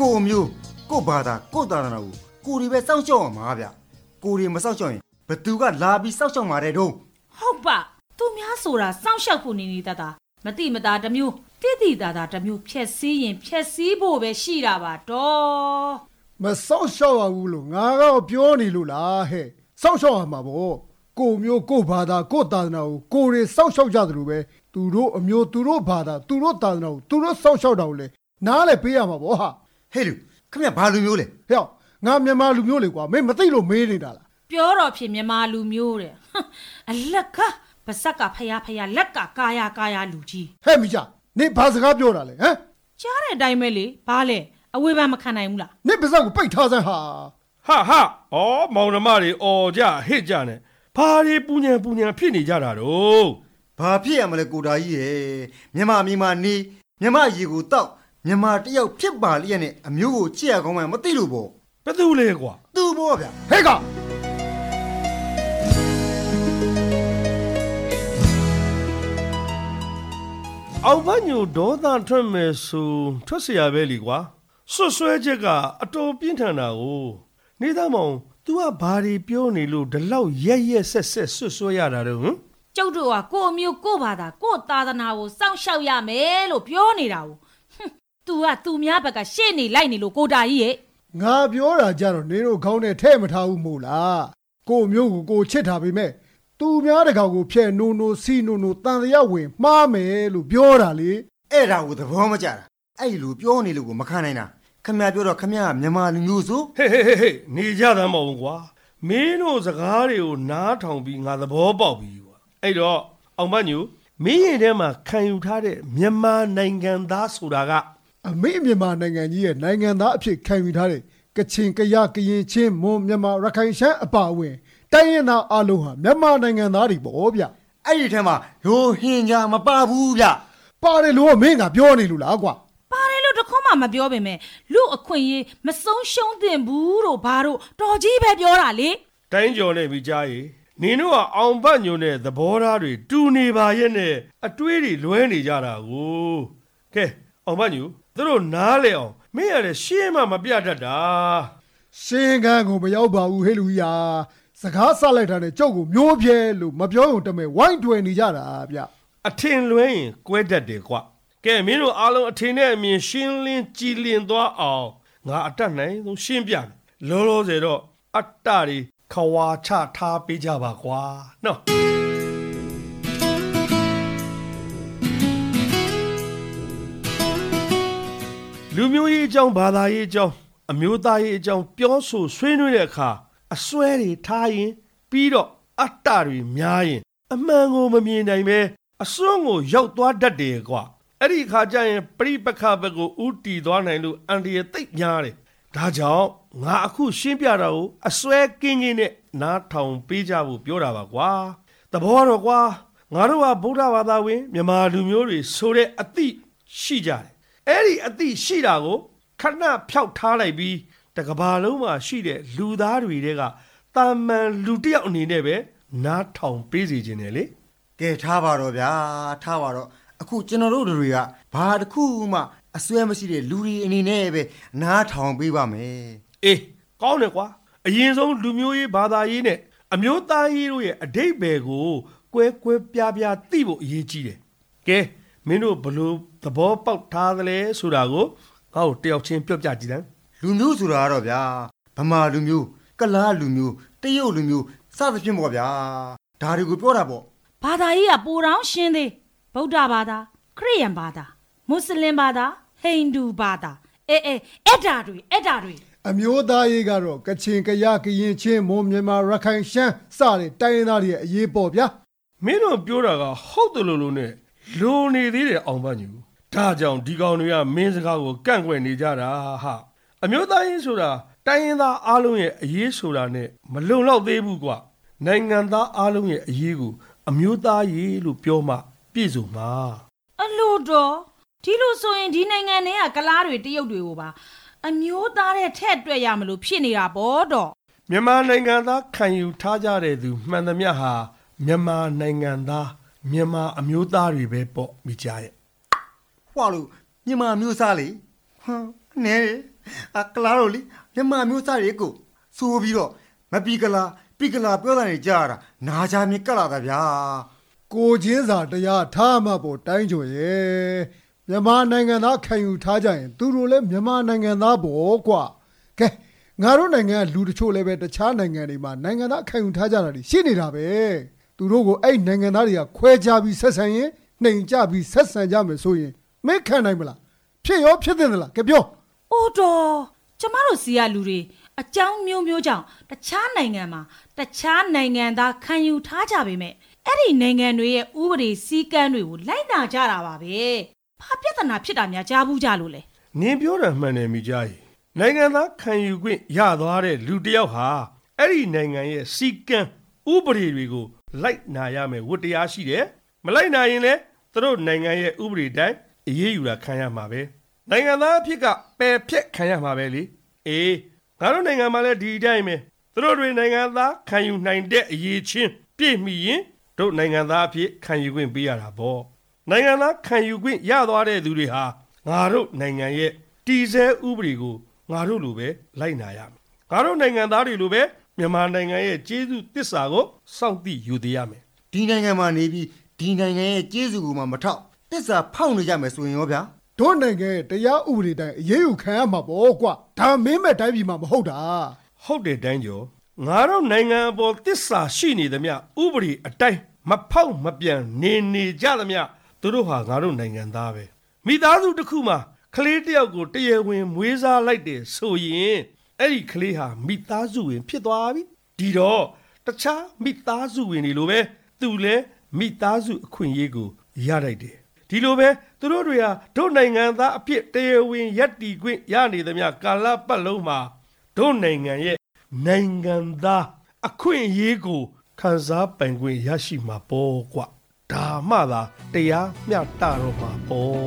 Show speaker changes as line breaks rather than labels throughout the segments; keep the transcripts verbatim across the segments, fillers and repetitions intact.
ကိုမျိုးကိုဘာသာကိုတာနာကိုကိုရီပဲစောင့်ရှောက်အောင်ပါဗျကိုရီမစောင့်ရှောက်ရင်ဘသူကလာပြီးစောင့်ရှောက်မှာတဲ့တုံး
ဟုတ်ပါသူများဆိုတာစောင့်ရှောက်ဖို့နေနေတတ်တာမတိမတာတစ်မျိုးတိတိတာတာတစ်မျိုးဖြက်စီးရင်ဖြက်စီးဖို့ပဲရှိတာပါတော့
မစောင့်ရှောက်ရဘူးလို့ငါကတော့ပြောနေလို့လားဟဲ့စောင့်ရှောက်ရမှာပေါ့ကိုမျိုးကိုဘာသာကိုတာနာကိုကိုရီစောင့်ရှောက်ကြတယ်လို့ပဲသူတို့အမျိုးသူတို့ဘာသာသူတို့တာနာကိုသူတို့စောင့်ရှောက်တာကိုလေနားလည်းပေးရမှာပေါ့ဟာ
ဟဲ့လူခင်ဗျဘာလူမျိုးလဲ
ဟဲ့ငါမြန်မာလူမျိုးလေကွာမင်းမသိလို့မေးနေတာလား
ပြောတော့ဖြစ်မြန်မာလူမျိုးတဲ့အလက်ကပါစက်ကဖယားဖယားလက်ကကာယာကာယာလူကြီး
ဟဲ့မိကြနေဘာစကားပြောတာလဲဟမ်
ကြားတဲ့အတိုင်းပဲလေဘာလဲအဝေးပန်းမခံနိုင်ဘူးလား
နေပါစက်ကိုပိတ်ထားစမ်းဟာ
ဟာဟာဩမောင်နှမတွေအော်ကြဟစ်ကြနဲ့ဘာတွေပူညံပူညံဖြစ်နေကြတာတော့
ဘာဖြစ်ရမလဲကိုတာကြီးရဲ့မြန်မာပြည်မှာနေမြန်မာရေကိုတောက်မြန်မာတယောက်ဖြစ်ပါလိမ့်နဲ့အမျိုးကိုချစ်ရကောင်းမှမသိလို့ပေါ့
ဘယ်သူလဲကွာ
သူ့ပေါ့ဗျာ
ဟဲ့က
အောင်မညိုဒေါသထွက်မယ်ဆိုထွက်เสียပဲလीကွာဆွဆွဲချက်ကအတော်ပြင်းထန်တာကိုနေသားမောင် तू ကဘာတွေပြောနေလို့ဒီလောက်ရက်ရက်ဆက်ဆက်ဆွဆွဲရတာတော့ဟမ်
ကျုပ်တို့ကကိုမျိုးကိုဘာသာကိုသာသနာကိုစောင့်ရှောက်ရမယ်လို့ပြောနေတာကိုतू ကသူများဘက်ကရှေ့နေလိုက်နေလို့ကိုတာကြီးရဲ့
ငါပြောတာကြတော့နေတို့ခေါင်းနဲ့ထဲ့မထားဘူးမို့လားကိုမျိုးကိုကိုချစ်တာပဲမဲ့သူများတကောင်ကိုဖျက်နိုးနိုးစီနိုးနိုးတန်တရာဝင်မှားမယ်လို့ပြောတာလေ
အဲ့ဒါကိုသဘောမကျတာအဲ့လိုပြောနေလို့ကိုမခံနိုင်တာခမရပြောတော့ခမရမြန်မာလူမျိုးဆို
ဟေးဟေးဟေးနေကြသမ်းမဟုတ်ကွာမင်းတို့စကားတွေကိုနားထောင်ပြီးငါသဘောပေါက်ပြီကွာအဲ့တော့အောင်မညိုမင်းရင်ထဲမှာခံယူထားတဲ့မြန်မာနိုင်ငံသားဆိုတာကအ
မေမြန်မာနိုင်ငံကြီးရဲ့နိုင်ငံသားအဖြစ်ခံယူထားတဲ့ကချင်ကရကရင်ချင်းမွန်မြန်မာရခိုင်ရှမ်းအပါအဝင်တိုင်းရင်းသားအလုံးဟာမြန်မာနိုင်ငံသားတွေပေါ့ဗျ
အဲ့ဒီထဲမှာရိုဟင်ဂျာမပါဘူးဗျ
ပါတယ်လို့မင်းကပြောနေလို့လားကွာ
ပါတယ်လို့တခွန်းမှမပြောပေမဲ့လူအခွင့်ရေးမဆုံးရှုံးသင့်ဘူးလို့ဘာလို့တော်ကြီးပဲပြောတာလေ
တိုင်းကျော်နဲ့မိကြားရီနင်တို့ကအောင်ဘတ်ညိုနဲ့သဘောထားတွေတူနေပါရဲ့နဲ့အတွေးတွေလွဲနေကြတာကိုကဲအောင်ဘတ်ညိုသူတို့နားလေအောင်မင်းရတဲ့ရှင်းမှမပြတတ်တာ
ရှင်းကန်းကိုမရောက်ပါဘူးဟဲ့လူကြီးစကားဆလိုက်တာနဲ့ကြောက်ကိုမျိုးပြဲလို့မပြောုံတမဲဝိုင်းတွယ်နေကြတာဗျ
အထင်လွဲရင်ကွဲတတ်တယ်ကွကဲမင်းတို့အားလုံးအထင်နဲ့အမြင်ရှင်းလင်းကြည်လင်သွားအောင်ငါအတတ်နိုင်ဆုံးရှင်းပြတယ်လောလောဆယ်တော့အတ္တတွေခွာချထားပေးကြပါကွာနော်လူမျိုးရေးအကြောင်းဘာသာရေးအကြောင်းအမျိုးသားရေးအကြောင်းပြောဆိုဆွေးနွေးတဲ့အခါအစွဲတွေထားရင်ပြီးတော့အတ္တတွေများရင်အမှန်ကိုမမြင်နိုင်ပဲအစွန်းကိုရောက်သွားတတ်တယ်ကွာအဲ့ဒီအခါကျရင်ပြိပခဘက်ကိုဥတီသွားနိုင်လို့အန်ဒီရဲ့သိပ်များတယ်ဒါကြောင့်ငါအခုရှင်းပြတာကိုအစွဲကင်းကင်းနဲ့နားထောင်ပေးကြဖို့ပြောတာပါကွာသဘောတော့ကွာငါတို့ကဗုဒ္ဓဘာသာဝင်မြန်မာလူမျိုးတွေဆိုတဲ့အသိရှိကြတယ်အဲ့ဒီအသိရှိတာကိုခဏဖျောက်ထားလိုက်ပြီးတကဘာလုံးမှာရှိတဲ့လူသားတွေတဲကတာမန်လူတစ်ယောက်အနေနဲ့ပဲနားထောင်ပေးစီခြင်းတယ်လေ
ကဲထားပါတော့ဗျာထားပါတော့အခုကျွန်တော်တို့တွေကဘာတစ်ခုမှအစွဲမရှိတဲ့လူတွေအနေနဲ့ပဲနားထောင်ပေးပါမယ်
အေးကောင်းတယ်ကွာအရင်ဆုံးလူမျိုးရေးဘာသာရေးနဲ့အမျိုးသားရေးတို့ရဲ့အဓိပ္ပာယ်ကိုကွဲကွဲပြားပြားသိဖို့အရေးကြီးတယ်ကဲမင်းတို့ဘလို့သဘောပေါက်ထားသလဲဆိုတာကိုငါ့ကိုတယောက်ချင်းပြောပြကြည့်တယ်
လူမျိုးဆိုတာကတော့ဗျာဗမာလူမျိုးကလားလူမျိုးတရုတ်လူမျိုးစသဖြင့်ပေါ့ဗျာဒါတွေကိုပြောတာပေါ့
ဘာသာရေးကပိုတောင်ရှင်းသေးဗုဒ္ဓဘာသာခရစ်ယာန်ဘာသာမွတ်စလင်ဘာသာဟိန္ဒူဘာသာအေးအေးအဲ့ဒါတွေအဲ့ဒါတွေ
အမျိုးသားရေးကတော့ကချင်ကရကရင်ချင်းမွန်မြန်မာရခိုင်ရှမ်းစတဲ့တိုင်းရင်းသားတွေရဲ့အရေးပေါ့ဗျာ
မင်းတို့ပြောတာကဟုတ်တယ်လို့လို့နဲ့လိုနေသေးတယ်အောင်ပါညူဒါကြောင့်ဒီကောင်တွေကမင်းစကားကိုကန့်ကွက်နေကြတာဟာအမျိုးသားရေးဆိုတာတိုင်းရင်းသားအားလုံးရဲ့အရေးဆိုတာနဲ့မလုံလောက်သေးဘူးကွာနိုင်ငံသားအားလုံးရဲ့အရေးကိုအမျိုးသားရေးလို့ပြောမှပြည့်စုံမှာ
အလို့တော့ဒီလိုဆိုရင်ဒီနိုင်ငံတွေကကလားတွေတရုတ်တွေကိုပါအမျိုးသားတဲ့ထက်တွေ့ရမလို့ဖြစ်နေတာပေါ့တော့
မြန်မာနိုင်ငံသားခံယူထားကြတဲ့သူမှန်သမျှဟာမြန်မာနိုင်ငံသားမြန်မာအမျိုးသားတွေပဲပေါ့မိကြရဲ့
ဟွာလို့မြန်မာမျိုးစားလေဟမ်နဲအကလာတော့လေမြန်မာမျိုးသားတွေကိုဆိုပြီးတော့မပီကလာပီကလာပြောတာနေကြတာနာချာမြကလာတာဗျာ
ကိုချင်းစာတရားထားမှပေါ်တိုင်းကျော်ရဲ့မြန်မာနိုင်ငံသားခံယူထားကြရင်သူတို့လည်းမြန်မာနိုင်ငံသားပေါ့ကွာကဲငါတို့နိုင်ငံကလူတချို့လည်းပဲတခြားနိုင်ငံတွေမှာနိုင်ငံသားခံယူထားကြတာရှိနေတာပဲသူတို့ကိုအဲ့နိုင်ငံသားတွေကခွဲခြားပြီးဆက်ဆံရင်နှိမ်ကြပြီးဆက်ဆံကြမယ်ဆိုရင်မင်းခံနိုင်မလားဖြစ်ရောဖြစ်တဲ့လားကဲပြော
အိုးတော်ကျမတို့စီကလူတွေအကြောင်းမျိုးမျိုးကြောင့်တခြားနိုင်ငံမှာတခြားနိုင်ငံသားခံယူထားကြပေမဲ့အဲ့ဒီနိုင်ငံတွေရဲ့ဥပဒေစည်းကမ်းတွေကိုလိုက်နာကြတာပါပဲဘာပြဿနာဖြစ်တာများကြားဘူးကြလို့လဲ
နင်ပြောတာမှန်တယ်မိကြားကြီးနိုင်ငံသားခံယူခွင့်ရသွားတဲ့လူတစ်ယောက်ဟာအဲ့ဒီနိုင်ငံရဲ့စည်းကမ်းဥပဒေတွေကိုလိုက်နာရမယ်ဝတ္တရားရှိတယ်မလိုက်နာရင်လည်းသူတို့နိုင်ငံရဲ့ဥပဒေတိုင်းအရေးယူတာခံရမှာပဲနိုင်ငံသားအဖြစ်ကပယ်ဖျက်ခံရမှာပဲလေအေးငါတို့နိုင်ငံမှာလည်းဒီအတိုင်းပဲသူတို့တွေနိုင်ငံသားခံယူနိုင်တဲ့အရေးချင်းပြည့်မီရင်တို့နိုင်ငံသားအဖြစ်ခံယူခွင့်ပေးရတာပေါ့နိုင်ငံသားခံယူခွင့်ရသွားတဲ့သူတွေဟာငါတို့နိုင်ငံရဲ့တည်ဆဲဥပဒေကိုငါတို့လိုပဲလိုက်နာရမယ်ငါတို့နိုင်ငံသားတွေလိုပဲမြန်မာနိုင်ငံရဲ့ကျေးဇူးသစ္စာကိုစောင့်သိယူသေးရမယ်
ဒီနိုင်ငံမှာနေပြီးဒီနိုင်ငံရဲ့ကျေးဇူးကိုမှမထောက်တစ္ဆာဖောက်နေကြမယ်ဆိုရင်ရောဗျာ
တို့နိုင်ငံရဲ့တရားဥပဒေတိုင်းအရေးယူခံရမှာပေါ့ကွာဒါမင်းမဲ့တိုင်းပြည်မှာမဟုတ်တာ
ဟုတ်တယ်တိုင်းကျော်ငါတို့နိုင်ငံအပေါ်သစ္စာရှိနေသမျှဥပဒေအတိုင်းမဖောက်မပြန်နေနေကြသမျှသူတို့ဟာငါတို့နိုင်ငံသားပဲမိသားစုတစ်ခုမှာကလေးတစ်ယောက်ကိုတရားဝင်မွေးစားလိုက်တယ်ဆိုရင်အဲ့ဒီကလေးဟာမိသားစုဝင်ဖြစ်သွားပြီဒီတော့တခြားမိသားစုဝင်တွေလိုပဲသူလည်းမိသားစုအခွင့်အရေးကိုရလိုက်တယ်ဒီလိုပဲသူတို့တွေဟာတို့နိုင်ငံသားအဖြစ်တရားဝင်ယက်တီခွင့်ရနေသမျှကာလပတ်လုံးမှာတို့နိုင်ငံရဲ့နိုင်ငံသားအခွင့်အရေးကိုခံစားပိုင်ခွင့်ရရှိမှာပေါ့ကွာဒါမှသာတရားမျှတတော့မှာပေါ့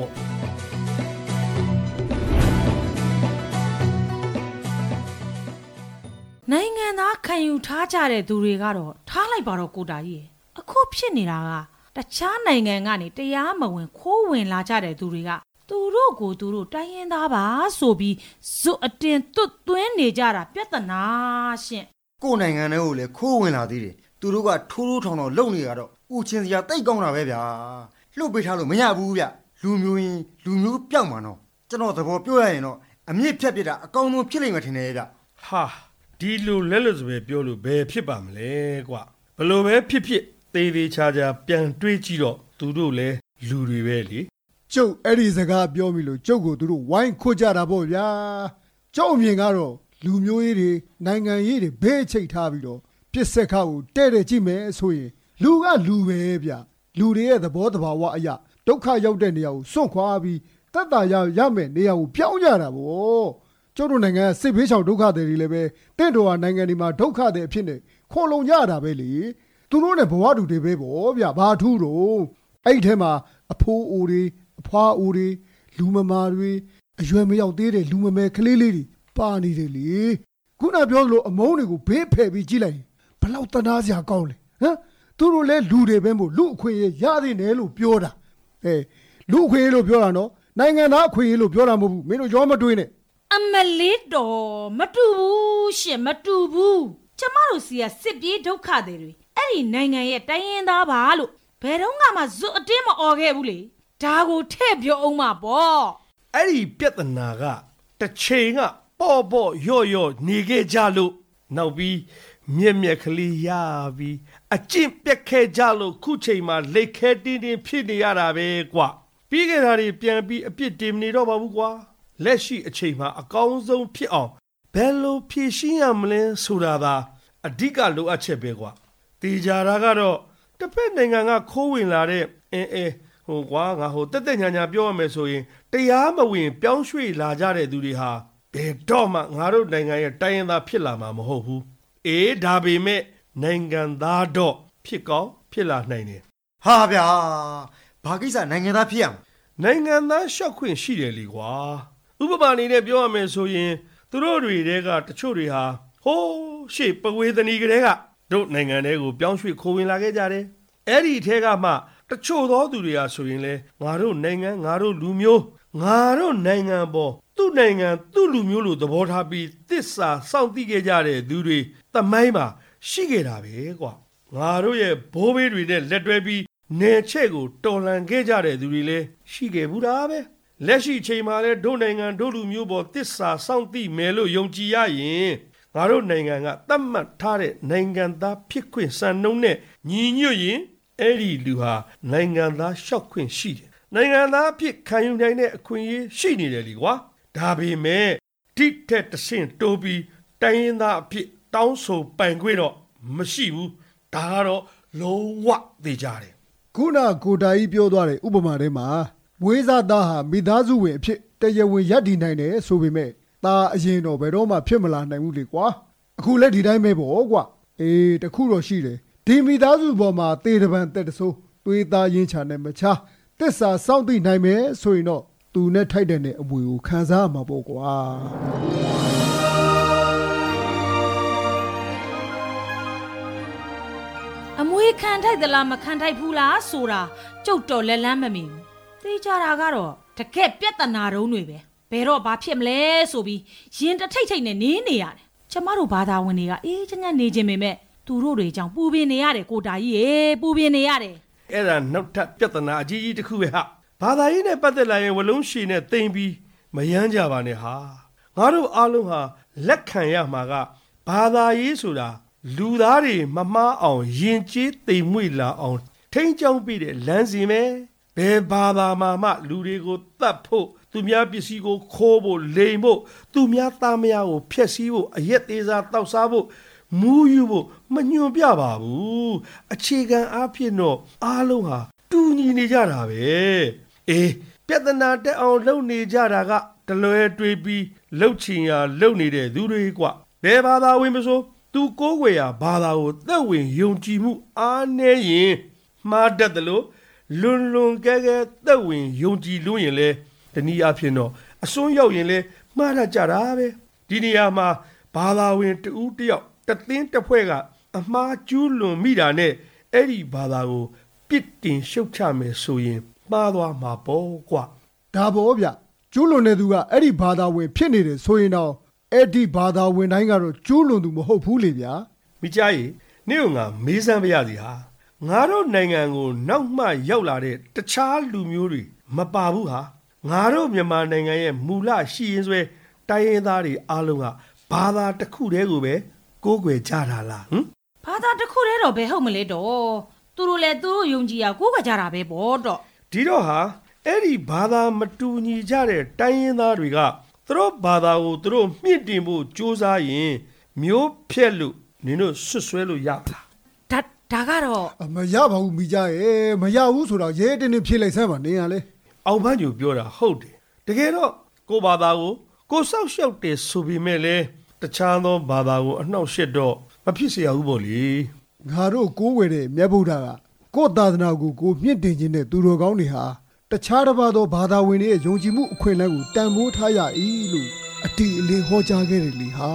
နိုင်ငံသားခံယူထားကြတဲ့သူတွေကတော့ထားလိုက်ပါတော့ကိုတာကြီးအခုဖြစ်နေတာကတခြားနိုင်ငံကနေတရားမဝင်ခိုးဝင်လာကြတဲ့သူတွေကသူတို့ကိုသူတို့တိုင်းရင်းသားပါဆိုပြီးဇွတ်အတင်သွတ်သွင်းနေကြတာပြဿနာရှင့်
ကိုယ်နိုင်ငံတွေကိုလည်းခိုးဝင်လာသေးတယ်သူတို့ကထိုးထိုးထောင်ထောင်လုံနေရတော့ဥချင်းစရာတိတ်ကောင်းတာပဲဗျာလှုပ်ပေးထားလို့မရဘူးဗျလူမျိုးရင်လူမျိုးပြောက်မှာတော့ကျွန်တော်သဘောပြောရရင်တော့အမြင့်ဖြတ်ပြတာအကောင်းဆုံးဖြစ်လိမ့်မယ်ထင်တယ်ဗျ
ဟာဒီလိုလက်လွတ်စပယ်ပြောလို့ဘယ်ဖြစ်ပါမလဲကွာဘလို့ပဲဖြစ်ဖြစ်သေးသေးချာချာပြန်တွေးကြည့်တော့သူတို့လည်းလူတွေပဲလေ
ကျုပ်အဲ့ဒီစကားပြောမိလို့ကျုပ်ကိုသူတို့ဝိုင်းခွတ်ကြတာပေါ့ဗျာကျုပ်အမြင်ကတော့လူမျိုးရေးတွေနိုင်ငံရေးတွေဘေးချိတ်ထားပြီးတော့ပြစ်ဆက်ခါကိုတဲ့တဲ့ကြည့်မယ်ဆိုရင်လူကလူပဲဗျလူတွေရဲ့သဘောတဘာဝအရာဒုက္ခရောက်တဲ့နေရာကိုစွန့်ခွာပြီးတက်တာရရမယ်နေရာကိုပြောင်းကြတာပေါ့ကျုပ်တို့နိုင်ငံကစစ်ဘေးရှောင်ဒုက္ခတွေတွေလည်းပဲတင့်တော်ဟာနိုင်ငံတွေမှာဒုက္ခတွေအဖြစ်နဲ့ခေါ်လုံကြတာပဲလေသူတို့နဲ့ဘဝတူတွေပဲပေါ့ဗျဘာထူးတော့အဲ့ဒီထဲမှာအဖိုးအိုတွေအဖွားအိုတွေလူမမာတွေအရွယ်မရောက်သေးတဲ့လူမမယ်ကလေးလေးတွေပါနေတယ်လေခုနပြောသလိုအမုန်းတွေကိုဘေးဖယ်ပြီးကြည့်လိုက်ဘလောက်တနာစရာကောင်းလဲဟမ်သူတို့လည်းလူတွေပဲမို့လူအခွင့်အရေးရသေးတယ်လို့ပြောတာအဲလူအခွင့်အရေးလို့ပြောတာနော်နိုင်ငံသားအခွင့်အရေးလို့ပြောတာမဟုတ်ဘူးမင်းတို့ရောမတွေးနဲ့
အမလေးတော်မတူဘူးရှင်မတူဘူးကျမတို့စီကစစ်ပြေးဒုက္ခတွေတွေအဲ့ဒီနိုင်ငံရဲ့တိုင်းရင်းသားပါလို့ဘယ်တော့မှဇွတ်အတင်းမអော်ခဲ့ဘူးလေဒါကိုထည့်ပြောအောင်မှာပေါ့
အဲ့ဒီပြဿနာကတစ်ချိန်ကပေါ့ပေါ့ရော့ရော့နေခဲ့ကြလို့နောက်ပြီးမြက်မြက်ကလေးရပြီးအကျင့်ပြက်ခဲ့ကြလို့ခုချိန်မှာလက်ခဲတင်းတင်းဖြစ်နေရတာပဲကွာပြီးခဲ့တာတွေပြန်ပြီးအပြစ်တင်နေတော့ပါဘူးကွာလက်ရှိအချိန်မှာအကောင်းဆုံးဖြစ်အောင်ဘယ်လိုဖြည့်ရှင်းရမလဲဆိုတာသာအဓိကလိုအပ်ချက်ပဲကွာတေချာတာကတော့တစ်ဖက်နိုင်ငံကခိုးဝင်လာတဲ့အဲအဲဟိုကွာငါဟိုတက်တက်ညာညာပြောရမယ်ဆိုရင်တရားမဝင်ပြောင်းရွှေ့လာကြတဲ့သူတွေဟာဘယ်တော့မှငါတို့နိုင်ငံရဲ့တိုင်းရင်းသားဖြစ်လာမှာမဟုတ်ဘူးအေးဒါပေမဲ့နိုင်ငံသားတော့ဖြစ်ကောင်းဖြစ်လာနိုင်တယ်
ဟာဗျာဘာကိစ္စနိုင်ငံသားဖြစ်ရမှာ
နိုင်ငံသားရှောက်ခွင့်ရှိတယ်လေကွာဥပမာအနေနဲ့ပြောရမယ်ဆိုရင်သူတို့တွေတဲကတချို့တွေဟာဟိုးရှေ့ပဝေသနီကလေးကတို့နိုင်ငံတွေကိုပြောင်းရွှေ့ခိုးဝင်လာခဲ့ကြတယ်အဲ့ဒီထဲကမှတချို့သောသူတွေဟာဆိုရင်လေငါတို့နိုင်ငံငါတို့လူမျိုးငါတို့နိုင်ငံပေါ်သူ့နိုင်ငံသူ့လူမျိုးလိုသဘောထားပြီးသစ္စာစောင့်သိခဲ့ကြတဲ့သူတွေသမိုင်းမှာရှိခဲ့တာပဲကွာငါတို့ရဲ့ဘိုးဘေးတွေနဲ့လက်တွဲပြီးနယ်ချဲ့ကိုတော်လှန်ခဲ့ကြတဲ့သူတွေလည်းရှိခဲ့ဘူးတာပဲလက်ရှိချိန်မှာလည်းဒုနိုင်ငံဒုလူမျိုးပေါ်သစ္စာစောင့်သိမယ်လို့ယုံကြည်ရရင်ငါတို့နိုင်ငံကသတ်မှတ်ထားတဲ့နိုင်ငံသားဖြစ်ခွင့်စံနှုန်းနဲ့ညီညွတ်ရင်အဲ့ဒီလူဟာနိုင်ငံသားလျှောက်ခွင့်ရှိတယ်နိုင်ငံသားဖြစ်ခံယူနိုင်တဲ့အခွင့်အရေးရှိနေတယ်လीကွာဒါပေမဲ့တိထက်တဆင့်တိုးပြီးတိုင်းရင်းသားအဖြစ်တောင်းဆိုပိုင်ခွင့်တော့မရှိဘူးဒါကတော့လုံးဝသိကြတယ်
ခုနကိုတာကြီးပြောသွားတဲ့ဥပမာထဲမှာဝေးစားသားဟာမိသားစုဝင်အဖြစ်တရားဝင်ရပ်တည်နိုင်တယ်ဆိုပေမဲ့ဒါအရင်တော့ဘယ်တော့မှဖြစ်မလာနိုင်ဘူးလေကွာအခုလည်းဒီတိုင်းပဲပေါ့ကွာအေးတခုတော့ရှိတယ်ဒီမိသားစုပေါ်မှာတေတပံတက်တဆိုးသွေးသားရင်းချနဲ့မချသစ္စာစောင့်သိနိုင်မယ်ဆိုရင်တော့သူနဲ့ထိုက်တဲ့အမွေကိုခံစားရမှာပေါ့ကွာ
အမွေခံထိုက်သလားမခံထိုက်ဘူးလားဆိုတာကြုတ်တော်လက်လန်းမမီဘူးသိကြတာကတော့တကက်ပြဿနာတုံးတွေပဲဘယ်တော့ဘာဖြစ်မလဲဆိုပြီးရင်တထိတ်ထိတ်နဲ့နေနေရတယ်ကျမတို့ဘာသာဝင်တွေကအေးချမ်းချမ်းနေခြင်းပေမဲ့သူတို့တွေကြောင့်ပူပင်နေရတယ်ကိုတာကြီးရေပူပင်နေရတယ်
အဲ့ဒါနောက်ထပ်ပြဿနာအကြီးကြီးတစ်ခုပဲဟာဘာသာရေးနဲ့ပတ်သက်လာရင်ဝလုံးရှည်နဲ့တိမ်ပြီးမယမ်းကြပါနဲ့ဟာငါတို့အားလုံးဟာလက်ခံရမှာကဘာသာရေးဆိုတာလူသားတွေမမှားအောင်ယဉ်ကျေးသိမ်မွေ့လာအောင်ထိန်းကျောင်းပြတဲ့လမ်းစဉ်ပဲဘယ်ဘာသာမှမှလူတွေကိုတတ်ဖို့သူများပစ္စည်းကိုခိုးဖို့လိမ်ဖို့သူများသားမယားကိုဖျက်ဆီးဖို့အရက်သေးစားတောက်စားဖို့မူးယူဖို့မညွန်ပြပါဘူးအခြေခံအားဖြင့်တော့အားလုံးဟာတူညီနေကြတာပဲအေးပြဿနာတက်အောင်လုပ်နေကြတာကတလွဲတွေးပြီးလှုပ်ချင်ရလှုပ်နေတဲ့သူတွေကွဘယ်ဘာသာဝင်မဆိုသူကိုးကွယ်ရာဘာသာကိုသက်ဝင်ယုံကြည်မှုအားနည်းရင်မှားတတ်တယ်လို့လွန်လွန်ကဲကဲသက်ဝင်ယုံကြည်လို့ရင်လဲတနည်းအားဖြင့်တော့အစွန်းရောက်ရင်လဲမှားတတ်ကြတာပဲဒီနေရာမှာဘာသာဝင်တဦးတယောက်တသင်းတစ်ဖွဲ့ကအမှားကျူးလွန်မိတာနဲ့အဲ့ဒီဘာသာကိုပြစ်တင်ရှုတ်ချမယ်ဆိုရင်မှားသွားမှာပေါ့ကွာ
ဒါပေါ့ဗျကျူးလွန်တဲ့သူကအဲ့ဒီဘာသာဝင်ဖြစ်နေတယ်ဆိုရင်တော့အဲ့ဒီဘာသာဝင်တိုင်းကတော့ကျူးလွန်သူမဟုတ်ဘူးလေဗျာ
မိကြားရီနေ့ကငါမေးစမ်းပြရစီဟာငါတို့နိုင်ငံကိုနောက်မှရောက်လာတဲ့တခြားလူမျိုးတွေမပါဘူးဟာငါတို့မြန်မာနိုင်ငံရဲ့မူလရှိရင်းဆွဲတိုင်းရင်းသားတွေအားလုံးကဘာသာတစ်ခုတည်းကိုပဲကိုးကွယ်ကြတာလားဟမ်
ဘာသာတစ်ခုတည်းတော့ဘယ်ဟုတ်မလဲတော့သူတို့လည်းသူတို့ယုံကြည်ရကိုးကွယ်ကြတာပဲပေါ့တော့
ဒီတော့ဟာအဲ့ဒီဘာသာမတူညီကြတဲ့တိုင်းရင်းသားတွေကသူတို့ဘာသာကိုသူတို့မြင့်တင်ဖို့ကြိုးစားရင်မျိုးဖြက်လို့နင်တို့ဆွဆွဲလို့ရပါလား
ဒါဒါကတော့
မရပါဘူးမိကြရဲ့မရဘူးဆိုတော့ရဲတင်းတင်းဖြေလိုက်စမ်းပါနေရလေ
အောင်ဖန်းကျူပြောတာဟုတ်တယ်တကယ်တော့ကိုဘာသာကိုကိုစောက်ရှောက်တယ်ဆိုပေမဲ့လေတခြားသောဘာသာကိုအနှောက်အယှက်တော့မဖြစ်เสียဘူးပေါ့လေ
ငါတို့ကိုးဝယ်တဲ့မြတ်ဗုဒ္ဓကကိုယ်သာသနာကိုကိုမြင့်တင်ခြင်းတဲ့သူတော်ကောင်းတွေဟာတခြားတစ်ပါးသောဘာသာဝင်တွေရဲ့ယုံကြည်မှုအခွင့်အလမ်းကိုတန်ဖိုးထားရ၏လို့အတိအလင်းဟောကြားခဲ့တယ်လေဟာ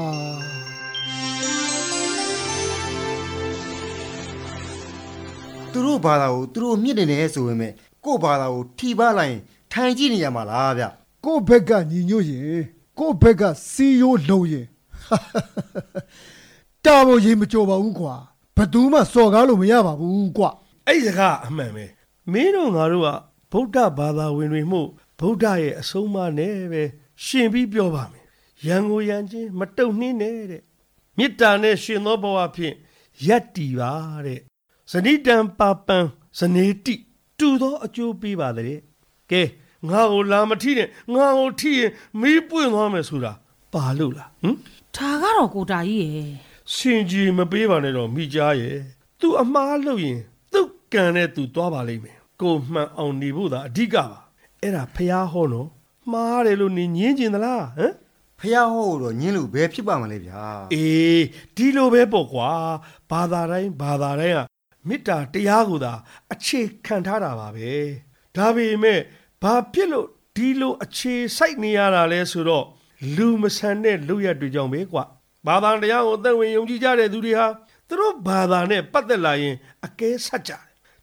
သူတို့ဘာသာကိုသူတို့မြင့်တင်နေဆိုပေမဲ့ကိုယ့်ဘာသာကိုထိပါလိုက်ထိုင်ကြည့်နေရမှာလားဗျ
ကိုယ့်ဘက်ကညီညွတ်ရင်ကိုယ့်ဘက်ကစီယိုးလုံးရင်တာဘောရေမကြော်ပါဘူးကွာဘယ်သူမှစော်ကားလို့မရပါဘူးကွာ
အဲ့ဒီစကားအမှန်ပဲမင်းတို့ငါတို့ကဗုဒ္ဓဘာသာဝင်တွေမှုဗုဒ္ဓရဲ့အဆုံးအမနဲ့ပဲရှင်ပြီးပြောပါမယ်ရန်ကိုရန်ချင်းမတုံနှင်းနဲ့တဲ့မေတ္တာနဲ့ရှင်သောဘဝဖြင့်ယက်တီပါတဲ့ဇနိတံပါပံဇနေတိတူသောအကျိုးပေးပါတဲ့ကဲငါ့ကိုလာမထီးနဲ့ငါ့ကိုထီးရင်မီးပွင့်သွားမယ်ဆိုတာပါလို့လားဟမ်
ဒါကတော့ကိုတာကြီးရဲ့
စင်ကြီးမပေးပါနဲ့တော့မိကြားရဲ့သူအမားလို့ရင်သူ့ကံနဲ့သူသွားပါလိမ့်မယ်ကိုမှန်အောင်နေဖို့သာအဓိကပါအဲ့ဒါဖျားဟောနော်မှားတယ်လို့နေညင်းကျင်သလားဟမ်
ဖျားဟောတော့ညင်းလို့ဘယ်ဖြစ်ပါမလဲဗျာ
အေးဒီလိုပဲပေါ့ကွာဘာသာတိုင်းဘာသာတိုင်းကမေတ္တာတရားကိုသာအခြေခံထားတာပါပဲဒါပေမဲ့ဘာဖြစ်လို့ဒီလိုအခြေစိုက်နေရတာလဲဆိုတော့လူမဆန်တဲ့လူရက်တွေကြောင့်ပဲကွာဘာသာတရားကိုသက်ဝင်ယုံကြည်ကြတဲ့သူတွေဟာသူတို့ဘာသာနဲ့ပတ်သက်လာရင်အကဲဆက်ကြတယ်ဒ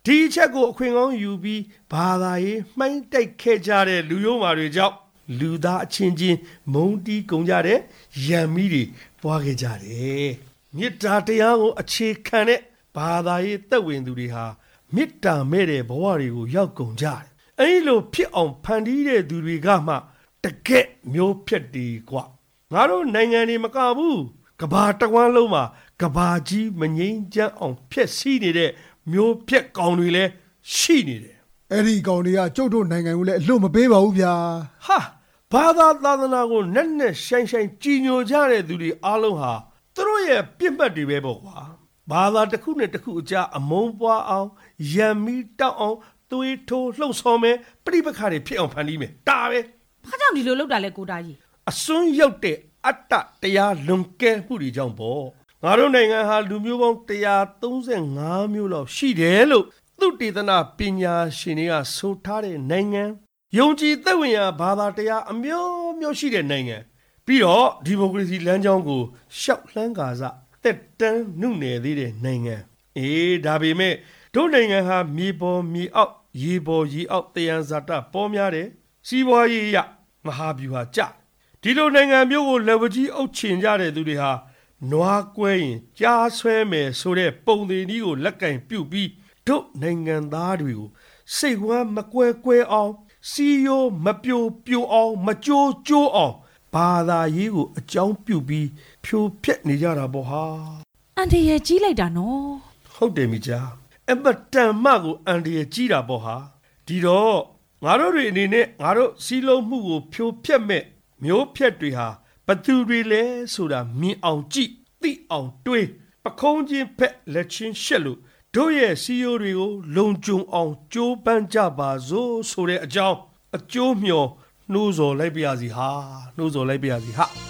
ဒီချက်ကိုအခွင့်ကောင်းယူပြီးဘာသာရေးမှိုင်းတိုက်ခဲ့ကြတဲ့လူယုံမာတွေကြောင့်လူသားအချင်းချင်းမုန်းတီးကုန်ကြတဲ့ရံမီတွေပွားခဲ့ကြတယ်မေတ္တာတရားကိုအခြေခံတဲ့ဘာသာရေးသက်ဝင်သူတွေဟာမေတ္တာမဲ့တဲ့ဘဝတွေကိုရောက်ကုန်ကြတယ်အဲဒီလိုဖြစ်အောင်ဖန်တီးတဲ့သူတွေကမှတကက်မျိုးဖြစ်ဒီကွာငါတို့နိုင်ငံတွေမကဘူးကဘာတဝန်းလုံးမှာကဘာကြီးမငိမ့်ချမ်းအောင်ဖျက်ဆီးနေတဲ့မျိုးဖျက်ကောင်တွေလည်းရှိနေတယ်
အဲ့ဒီကောင်တွေကကျုပ်တို့နိုင်ငံကိုလည်းအလွတ်မပေးပါဘူးဗျာ
ဟာဘာသာသာသနာကိုနဲ့နဲ့ဆိုင်ဆိုင်ကြီးညိုကြတဲ့သူတွေအားလုံးဟာသူတို့ရဲ့ပြစ်မှတ်တွေပဲပေါ့ကွာဘာသာတစ်ခုနဲ့တစ်ခုအကြားအမုန်းပွားအောင်ရံမီတောက်အောင်သွေးထိုးလှုပ်ဆော်မယ်ပြိပခါတွေဖြစ်အောင်ဖန်တီးမယ်ဒါပဲ
ဘာကြောင့်ဒီလိုလုပ်တာလဲကိုတာကြီး
အစွန်းရောက်တဲ့အတ္တတရားလွန်ကဲမှုတွေကြောင့်ပေါ့ငါတို့နိုင်ငံဟာလူမျိုးပေါင်းone thirty-fiveမျိုးလောက်ရှိတယ်လို့သုတေသနပညာရှင်တွေကဆိုထားတဲ့နိုင်ငံယုံကြည်သက်ဝင်ရာဘာသာတရားအမျိုးမျိုးရှိတဲ့နိုင်ငံပြီးတော့ဒီမိုကရေစီလမ်းကြောင်းကိုရှောက်လှမ်းကာစတက်တန်းနှုတ်နယ်သေးတဲ့နိုင်ငံအေးဒါပေမဲ့တို့နိုင်ငံဟာမြေပေါ်မြေအောက်ရေပေါ်ရေအောက်တယံဇာတပေါ်များတယ်စီးပွားရေးရမဟာဗျူဟာကြဒီလိုနိုင်ငံမျိုးကိုလက်ဝကြီးအုပ်ချင်ကြတဲ့သူတွေဟာနွားကွဲရင်ကြားဆွဲမယ်ဆိုတဲ့ပုံသေးနည်းကိုလက်ကင်ပြုတ်ပြီးတို့နိုင်ငံသားတွေကိုစိတ်ဝမ်းမကွဲကွဲအောင်စီယိုမပြိုပြိုအောင်မကြိုးကြိုးအောင်ဘာသာရေးကိုအကြောင်းပြုပြီးဖြိုဖျက်နေကြတာပေါ့ဟာ
အန်တီရဲ့ကြီးလိုက်တာနော်
ဟုတ်တယ်မိကြားအမတန်မကိုအန်တီရဲ့ကြီးတာပေါ့ဟာဒီတော့ငါတို့တွေအနေနဲ့ငါတို့စီးလုံးမှုကိုဖြိုဖျက်မဲ့မျိုးဖျက်တွေဟာဘသူတွေလဲဆိုတာမြင်အောင်ကြည့်သိအောင်တွေးပခုံးချင်းဖက်လက်ချင်းရှက်လို့တို့ရဲ့စီယိုတွေကိုလုံခြုံအောင်ကြိုးပမ်းကြပါစို့ဆိုတဲ့အကြောင်းအကျိုးမျှော်နှိုးဆော်လိုက်ပါရစီဟာနှိုးဆော်လိုက်ပါရစီဟာ